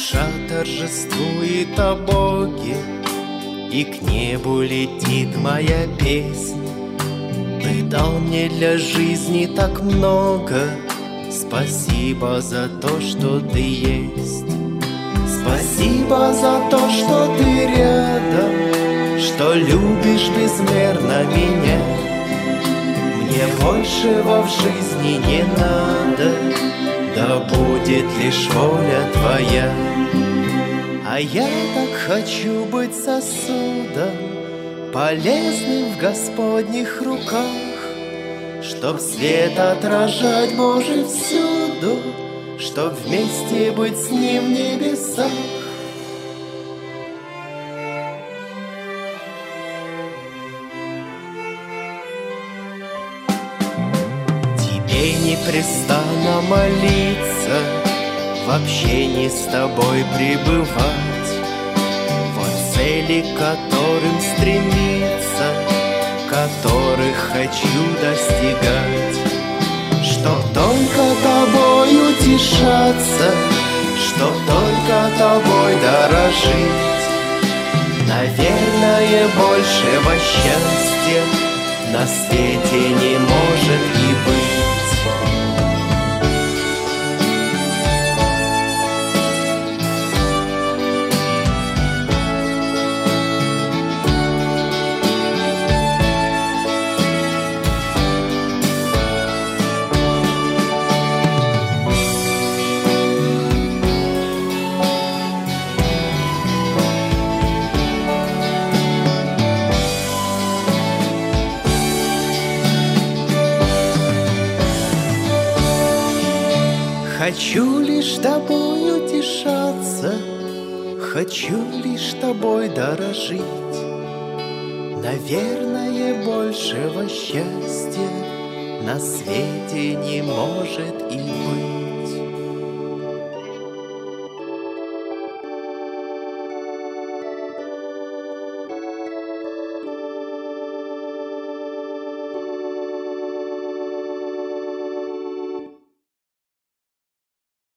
Душа торжествует о Боге, и к небу летит моя песня. Ты дал мне для жизни так много, спасибо за то, что ты есть. Спасибо за то, что ты рядом, что любишь безмерно меня. Мне большего в жизни не надо, да будет лишь воля твоя. А я так хочу быть сосудом, полезным в Господних руках, чтоб свет отражать Божий всюду, чтоб вместе быть с Ним в небесах. Тебе непрестанно молиться, в общении с тобой пребывать, вот цели, к которым стремиться, которых хочу достигать. Чтоб только тобой утешаться, чтоб только тобой дорожить. Наверное, большего счастья на свете не может и быть. Хочу лишь тобой утешаться, хочу лишь тобой дорожить. Наверное, большего счастья на свете не может и быть.